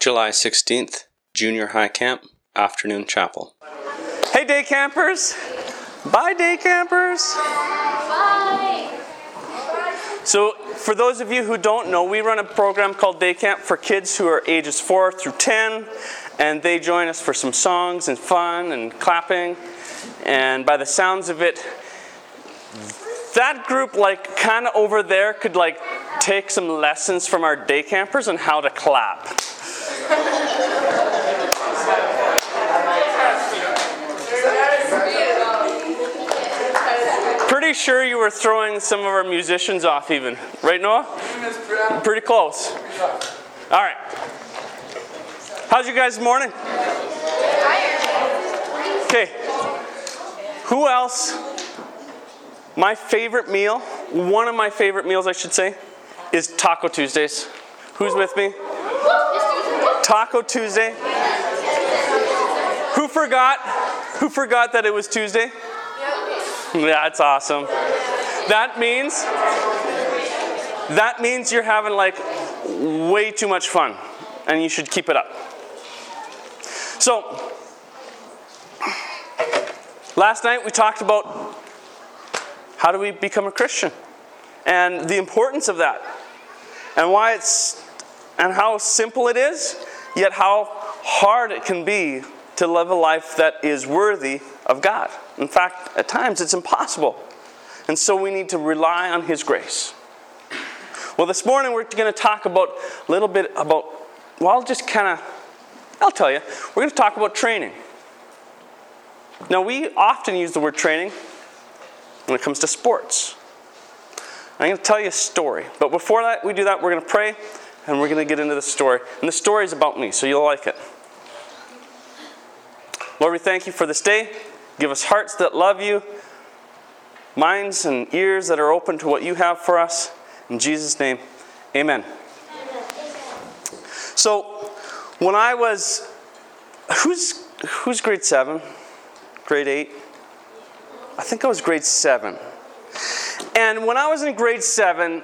July 16th, Junior High Camp, Afternoon Chapel. Hey day campers! Bye day campers! Bye! So for those of you who don't know, we run a program called Day Camp for kids who are ages 4 through 10, and they join us for some songs and fun and clapping. And by the sounds of it, that group kind of over there could take some lessons from our day campers on how to clap. Pretty sure you were throwing some of our musicians off even. Right, Noah? Pretty close. All right. How's you guys' morning? Okay. Who else? My favorite meal, one of my favorite meals I should say, is Taco Tuesdays. Who's with me? Taco Tuesday. Who forgot that it was Tuesday? Yeah, it's awesome. That means you're having way too much fun, and you should keep it up. So, last night we talked about how do we become a Christian, and the importance of that, and and how simple it is, yet how hard it can be to live a life that is worthy of God. In fact, at times it's impossible. And so we need to rely on His grace. Well, this morning we're going to talk about a little bit about, I'll tell you, we're going to talk about training. Now, we often use the word training when it comes to sports. I'm going to tell you a story. But before we do that, we're going to pray, and we're going to get into the story. And the story is about me, so you'll like it. Lord, we thank you for this day. Give us hearts that love you, minds and ears that are open to what you have for us. In Jesus' name, amen. So, when I was, who's grade 7? Grade 8? I think I was grade 7. And when I was in grade 7,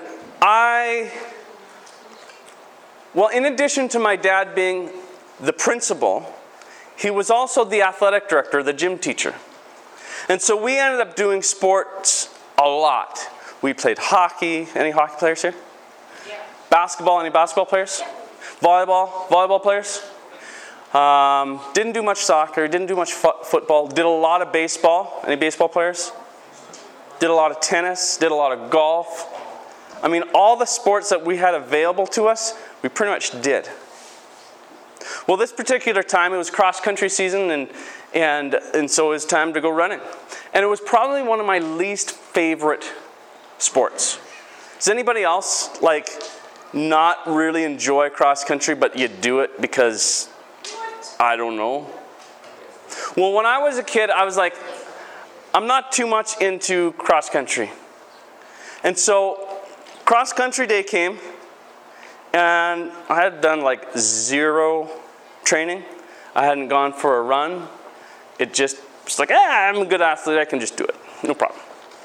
in addition to my dad being the principal, he was also the athletic director, the gym teacher. And so we ended up doing sports a lot. We played hockey. Any hockey players here? Yeah. Basketball, any basketball players? Volleyball players? Didn't do much soccer, didn't do much football. Did a lot of baseball. Any baseball players? Did a lot of tennis, did a lot of golf. I mean, all the sports that we had available to us, we pretty much did. Well, this particular time, it was cross-country season, and so it was time to go running. And it was probably one of my least favorite sports. Does anybody else, not really enjoy cross-country, but you do it because, I don't know? Well, when I was a kid, I was I'm not too much into cross-country. And so, cross-country day came, and I had done 0 training. I hadn't gone for a run. It just was I'm a good athlete, I can just do it. No problem.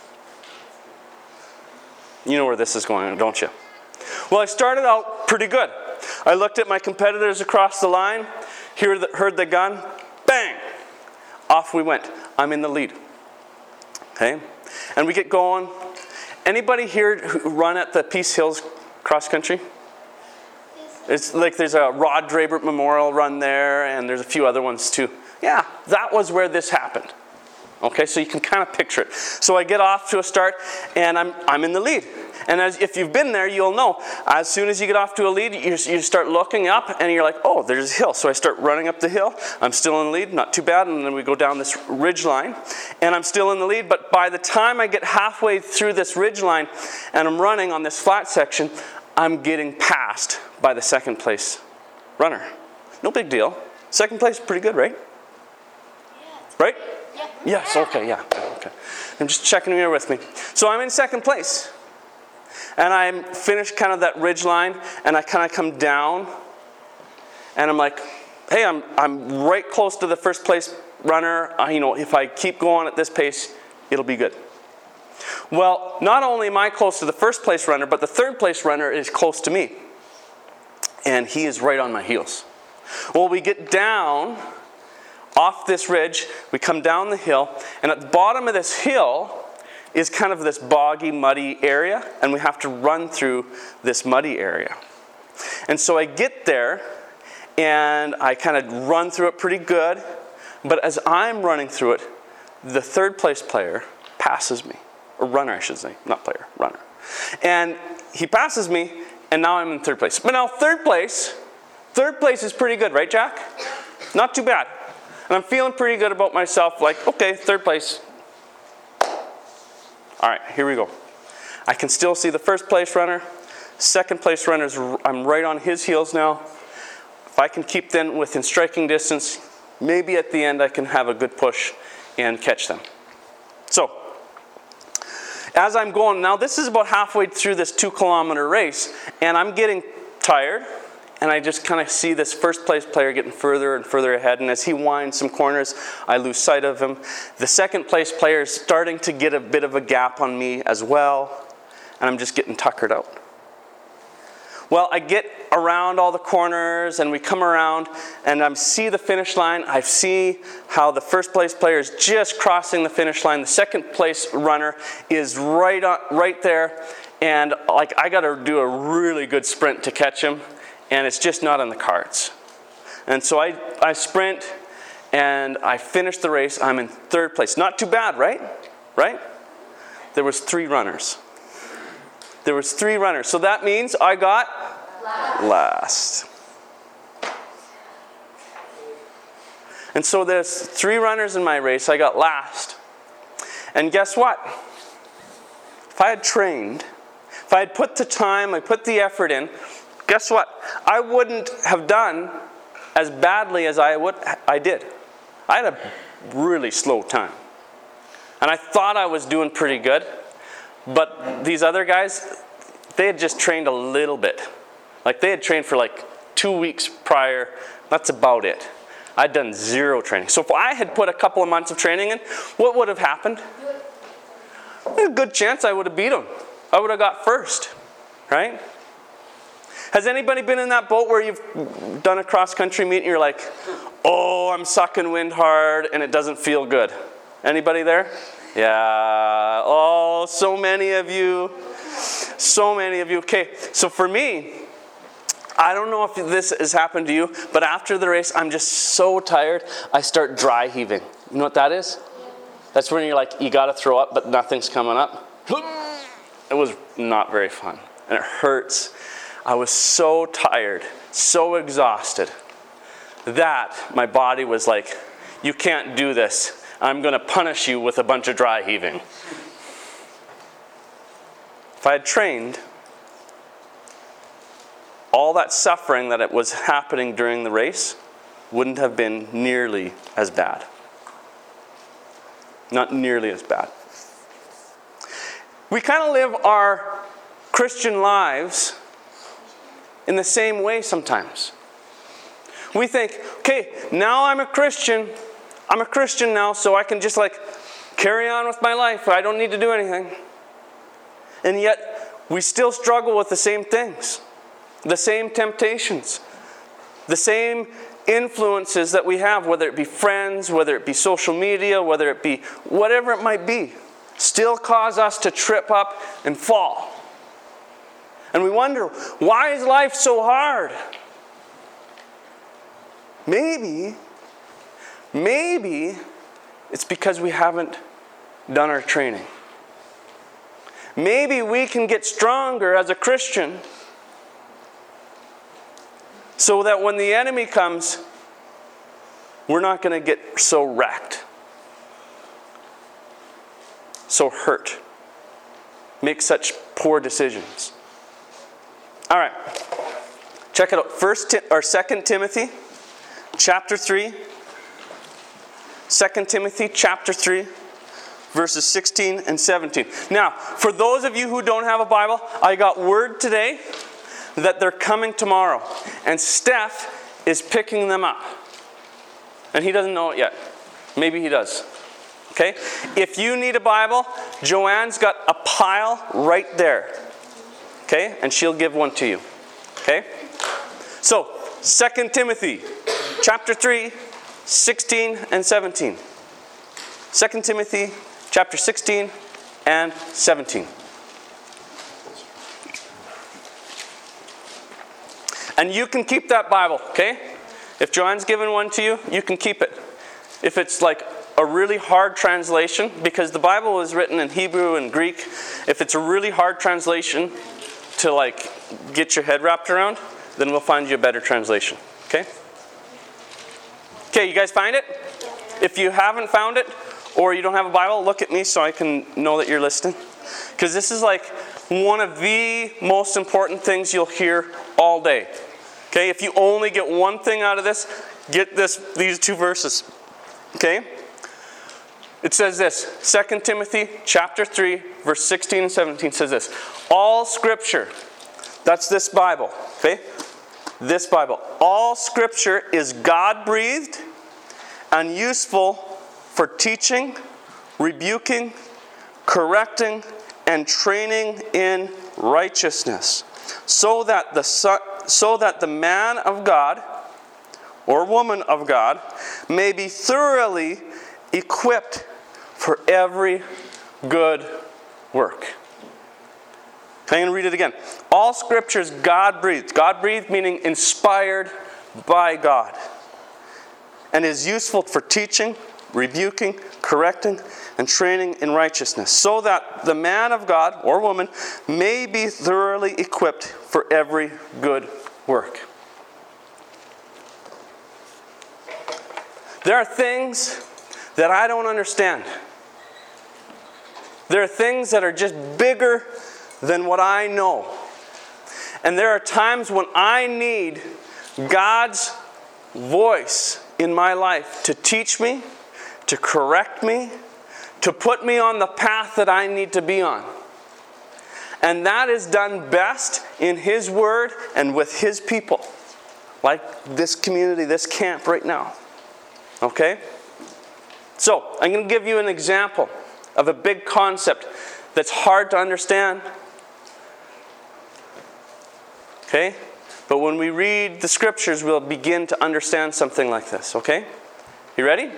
You know where this is going, don't you? Well, I started out pretty good. I looked at my competitors across the line, heard the gun, bang! Off we went. I'm in the lead. Okay? And we get going. Anybody here who run at the Peace Hills cross country? It's there's a Rod Draper Memorial run there, and there's a few other ones too. Yeah, that was where this happened. Okay, so you can kind of picture it. So I get off to a start, and I'm in the lead. And if you've been there, you'll know. As soon as you get off to a lead, you start looking up, and you're like, oh, there's a hill. So I start running up the hill. I'm still in the lead, not too bad. And then we go down this ridge line, and I'm still in the lead. But by the time I get halfway through this ridge line, and I'm running on this flat section, I'm getting passed by the second place runner. No big deal. Second place, pretty good, right? Yeah. Right? Yeah. Yes, okay, yeah. Okay. I'm just checking you're with me. So I'm in second place. And I'm finished kind of that ridge line, and I kind of come down, and I'm like, hey, I'm right close to the first place runner. If I keep going at this pace, it'll be good. Well, not only am I close to the first place runner, but the third place runner is close to me. And he is right on my heels. Well, we get down off this ridge, we come down the hill, and at the bottom of this hill is kind of this boggy, muddy area, and we have to run through this muddy area. And so I get there, and I kind of run through it pretty good, but as I'm running through it, the third place player passes me, or runner I should say, not player, runner. And he passes me, and now I'm in third place. But now third place is pretty good, right, Jack? Not too bad. And I'm feeling pretty good about myself, like, okay, third place. All right, here we go. I can still see the first place runner. Second place runner, I'm right on his heels now. If I can keep them within striking distance, maybe at the end I can have a good push and catch them. So, as I'm going, now this is about halfway through this 2-kilometer race, and I'm getting tired, and I just kind of see this first place player getting further and further ahead, and as he winds some corners, I lose sight of him. The second place player is starting to get a bit of a gap on me as well, and I'm just getting tuckered out. Well, I get around all the corners, and we come around, and I see the finish line. I see how the first place player is just crossing the finish line. The second place runner is right there, and like I got to do a really good sprint to catch him, and it's just not on the cards. And so I sprint, and I finish the race. I'm in third place. Not too bad, right? Right? There was 3 runners. There was 3 runners. So that means I got last. And so there's 3 runners in my race. I got last. And guess what? If I had trained, if I had put the time, I put the effort in, guess what? I wouldn't have done as badly as I did. I had a really slow time. And I thought I was doing pretty good. But these other guys, they had just trained a little bit. Like they had trained for like 2 weeks prior. That's about it. I'd done 0 training. So if I had put a couple of months of training in, what would have happened? There's a good chance I would have beat them. I would have got first, right? Has anybody been in that boat where you've done a cross-country meet and you're like, oh, I'm sucking wind hard and it doesn't feel good? Anybody there? Yeah. Oh, so many of you. So many of you. Okay, so for me, I don't know if this has happened to you, but after the race, I'm just so tired, I start dry heaving. You know what that is? That's when you're like, you got to throw up, but nothing's coming up. It was not very fun, and it hurts. I was so tired, so exhausted, that my body was like, you can't do this. I'm going to punish you with a bunch of dry heaving. If I had trained, all that suffering that it was happening during the race wouldn't have been nearly as bad. Not nearly as bad. We kind of live our Christian lives in the same way sometimes. We think, okay, now I'm a Christian now, so I can just like carry on with my life. I don't need to do anything. And yet, we still struggle with the same things, the same temptations, the same influences that we have, whether it be friends, whether it be social media, whether it be whatever it might be, still cause us to trip up and fall. And we wonder, why is life so hard? Maybe it's because we haven't done our training. Maybe we can get stronger as a Christian so that when the enemy comes, we're not going to get so wrecked, so hurt, make such poor decisions. All right, check it out. 2 Timothy chapter 3. 2 Timothy chapter 3, verses 16 and 17. Now, for those of you who don't have a Bible, I got word today that they're coming tomorrow. And Steph is picking them up. And he doesn't know it yet. Maybe he does. Okay? If you need a Bible, Joanne's got a pile right there. Okay? And she'll give one to you. Okay? So, 2 Timothy chapter 3, 16 and 17. 2 Timothy chapter 16 and 17. And you can keep that Bible, okay? If Joanne's given one to you, you can keep it. If it's like a really hard translation, because the Bible is written in Hebrew and Greek, if it's a really hard translation to like get your head wrapped around, then we'll find you a better translation, okay? Okay, you guys find it? If you haven't found it, or you don't have a Bible, look at me so I can know that you're listening. Because this is like one of the most important things you'll hear all day. Okay, if you only get one thing out of this, get these two verses. Okay? It says this, 2 Timothy chapter 3, verse 16 and 17 says this. All Scripture, that's this Bible, okay? This Bible. All Scripture is God-breathed and useful for teaching, rebuking, correcting, and training in righteousness, so that the man of God or woman of God may be thoroughly equipped for every good work. I'm going to read it again. All Scripture is God-breathed. God-breathed meaning inspired by God. And is useful for teaching, rebuking, correcting, and training in righteousness, so that the man of God or woman may be thoroughly equipped for every good work. There are things that I don't understand. There are things that are just bigger than what I know. And there are times when I need God's voice in my life to teach me, to correct me, to put me on the path that I need to be on. And that is done best in His Word and with His people. Like this community, this camp right now. Okay? So, I'm going to give you an example of a big concept that's hard to understand. Okay? But when we read the Scriptures, we'll begin to understand something like this. Okay? You ready?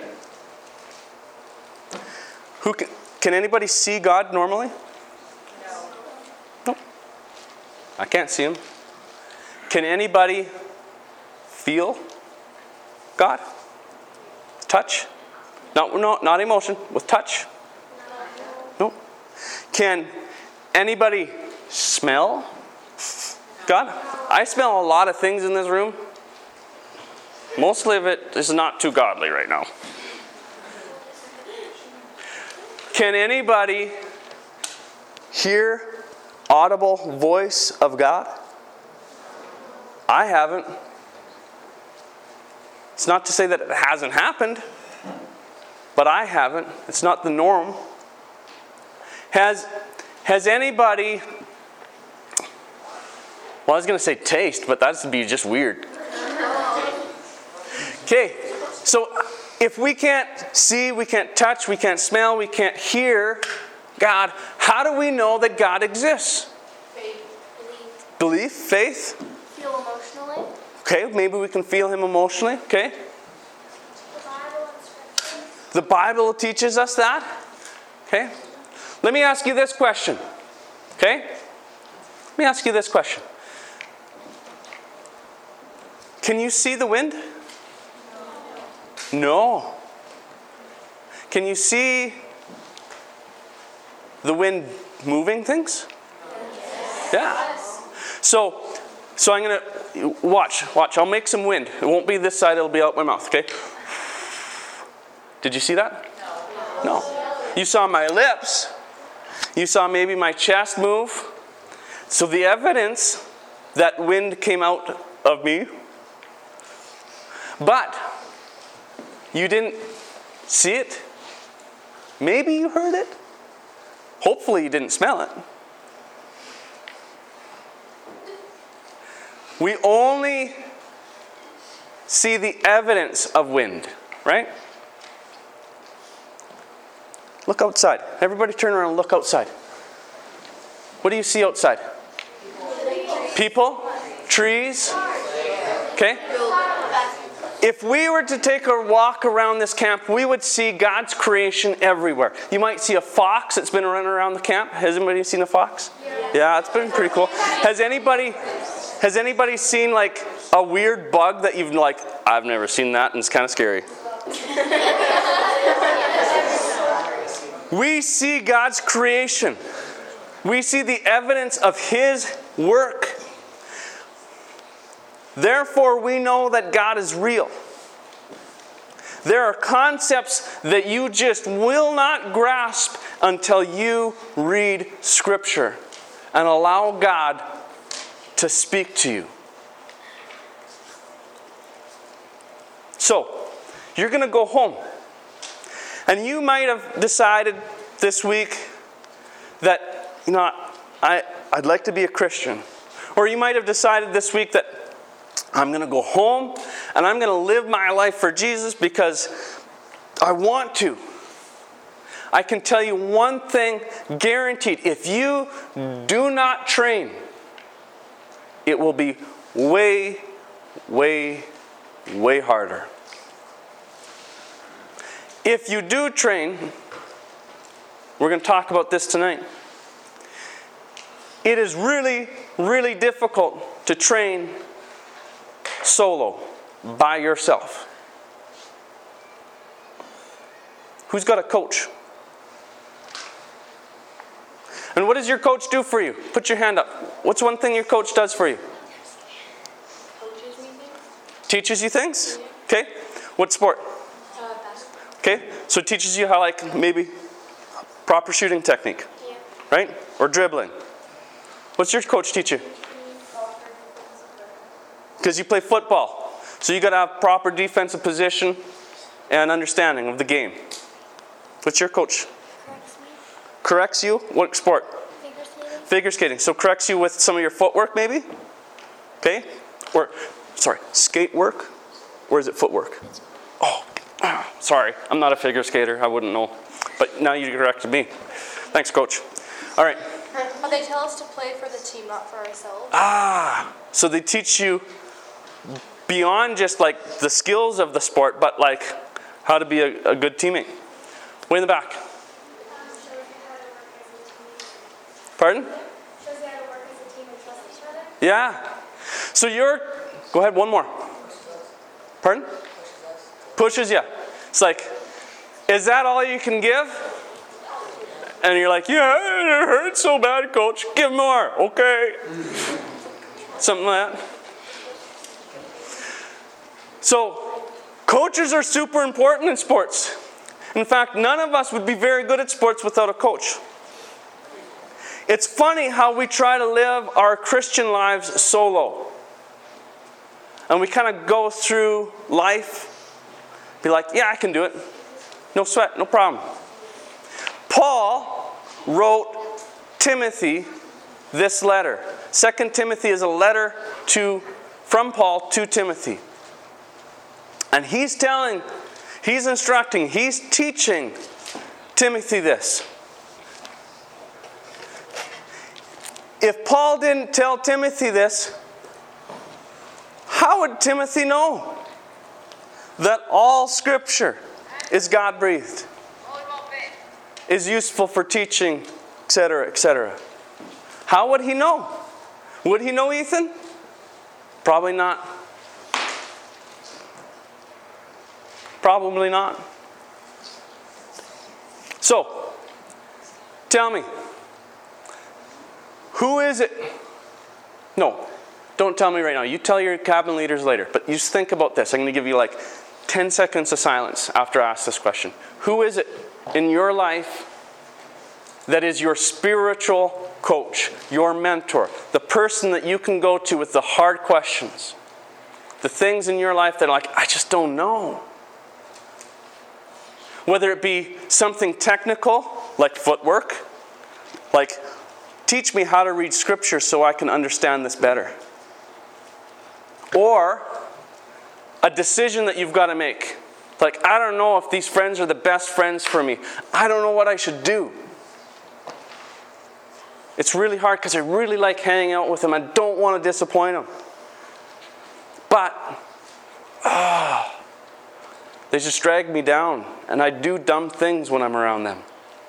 Can anybody see God normally? No. I can't see Him. Can anybody feel God? Touch? No, not emotion. With touch? No. Can anybody smell God? I smell a lot of things in this room. Mostly of it is not too godly right now. Can anybody hear audible voice of God? I haven't. It's not to say that it hasn't happened, but I haven't. It's not the norm. Has anybody, well, I was going to say taste, but that would be just weird. Okay, so if we can't see, we can't touch, we can't smell, we can't hear God, how do we know that God exists? Faith. Belief, faith. Feel emotionally. Okay, maybe we can feel Him emotionally. Okay. The Bible and Scripture. The Bible teaches us that. Okay. Let me ask you this question. Okay. Let me ask you this question. Can you see the wind? No. Can you see the wind moving things? Yeah. So I'm going to watch. I'll make some wind. It won't be this side, it'll be out my mouth, okay? Did you see that? No. You saw my lips. You saw maybe my chest move. So the evidence that wind came out of me. But you didn't see it. Maybe you heard it. Hopefully you didn't smell it. We only see the evidence of wind, right? Look outside. Everybody turn around and look outside. What do you see outside? People? Trees? Okay? If we were to take a walk around this camp, we would see God's creation everywhere. You might see a fox that's been running around the camp. Has anybody seen a fox? Yeah, it's been pretty cool. Has anybody seen like a weird bug that you've like, I've never seen that and it's kind of scary? We see God's creation. We see the evidence of His work. Therefore, we know that God is real. There are concepts that you just will not grasp until you read Scripture and allow God to speak to you. So, you're going to go home. And you might have decided this week that, I'd like to be a Christian. Or you might have decided this week that I'm going to go home and I'm going to live my life for Jesus because I want to. I can tell you one thing guaranteed. If you do not train, it will be way, way, way harder. If you do train, we're going to talk about this tonight. It is really, really difficult to train solo, by yourself. Who's got a coach? And what does your coach do for you? Put your hand up. What's one thing your coach does for you? Coaches me things. Teaches you things? Okay. What sport? Basketball. Okay. So it teaches you how, like, maybe proper shooting technique. Yeah. Right? Or dribbling. What's your coach teach you? Because you play football. So you got to have proper defensive position and understanding of the game. What's your coach? Corrects me. Corrects you? What sport? Figure skating. Figure skating. So corrects you with some of your footwork maybe? Okay? Or, skate work? Or is it footwork? Oh, sorry. I'm not a figure skater. I wouldn't know. But now you corrected me. Thanks, coach. All right. They tell us to play for the team, not for ourselves. So they teach you beyond just like the skills of the sport, but like how to be a good teammate. Way in the back. Shows you how to work as a team. Pardon? Shows you how to work as a team and trust each other. Yeah. So go ahead, one more. Pardon? Pushes you. It's like, is that all you can give? And you're like, yeah, it hurts so bad, coach. Give more. Okay. Something like that. So, coaches are super important in sports. In fact, none of us would be very good at sports without a coach. It's funny how we try to live our Christian lives solo. And we kind of go through life, be like, yeah, I can do it. No sweat, no problem. Paul wrote Timothy this letter. 2 Timothy is a letter from Paul to Timothy. And he's instructing, he's teaching Timothy this. If Paul didn't tell Timothy this, how would Timothy know that all Scripture is God-breathed, is useful for teaching, etc., etc.? How would he know? Would he know, Ethan? Probably not. Probably not. So, tell me, who is it? No, don't tell me right now. You tell your cabin leaders later. But you just think about this. I'm going to give you like 10 seconds of silence after I ask this question. Who is it in your life that is your spiritual coach, your mentor, the person that you can go to with the hard questions? The things in your life that are like, I just don't know. Whether it be something technical, like footwork, like, teach me how to read Scripture so I can understand this better. Or a decision that you've got to make. Like, I don't know if these friends are the best friends for me. I don't know what I should do. It's really hard because I really like hanging out with them. I don't want to disappoint them. But, They just drag me down, and I do dumb things when I'm around them.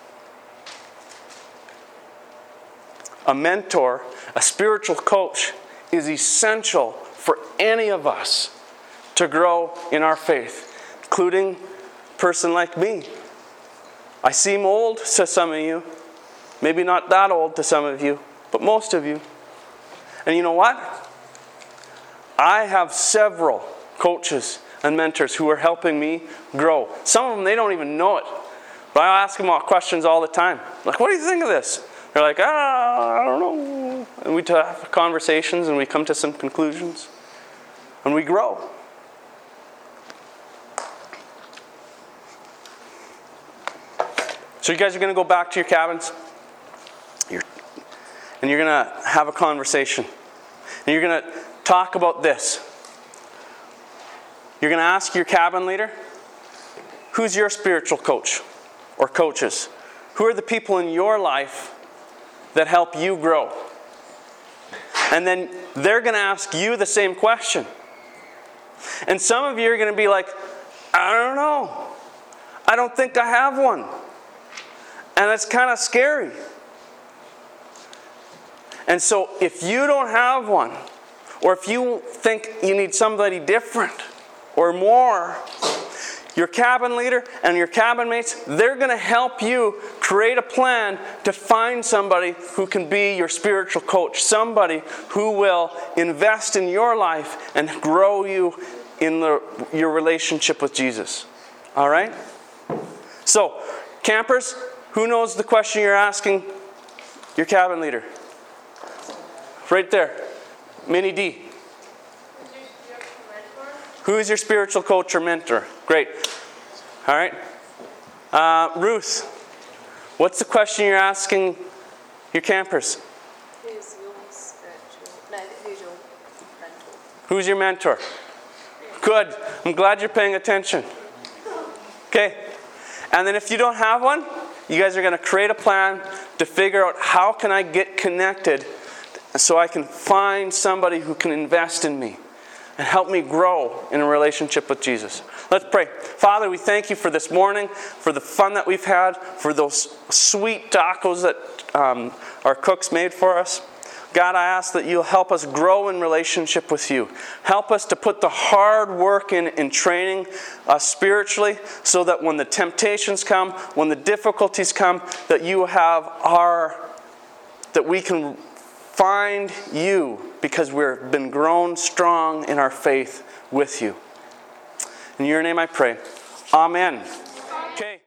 A mentor, a spiritual coach, is essential for any of us to grow in our faith, including a person like me. I seem old to some of you, maybe not that old to some of you, but most of you. And you know what? I have several coaches and mentors who are helping me grow. Some of them, they don't even know it. But I ask them all questions all the time. Like, what do you think of this? They're like, I don't know. And we have conversations and we come to some conclusions. And we grow. So you guys are going to go back to your cabins. And you're going to have a conversation. And you're going to talk about this. You're going to ask your cabin leader, who's your spiritual coach or coaches? Who are the people in your life that help you grow? And then they're going to ask you the same question. And some of you are going to be like, I don't know. I don't think I have one. And it's kind of scary. And so if you don't have one, or if you think you need somebody different or more, your cabin leader and your cabin mates, they're going to help you create a plan to find somebody who can be your spiritual coach, somebody who will invest in your life and grow you in your relationship with Jesus. All right? So, campers, who knows the question you're asking your cabin leader? Right there. Minnie D. Who is your spiritual coach or mentor? Great. All right. Ruth, what's the question you're asking your campers? Who's your who's your mentor? Who's your mentor? Good. I'm glad you're paying attention. Okay. And then if you don't have one, you guys are going to create a plan to figure out how can I get connected so I can find somebody who can invest in me and help me grow in a relationship with Jesus. Let's pray. Father, we thank you for this morning, for the fun that we've had, for those sweet tacos that our cooks made for us. God, I ask that you'll help us grow in relationship with you. Help us to put the hard work in training us spiritually so that when the temptations come, when the difficulties come, that that we can find you because we've been grown strong in our faith with you. In your name I pray. Amen. Okay.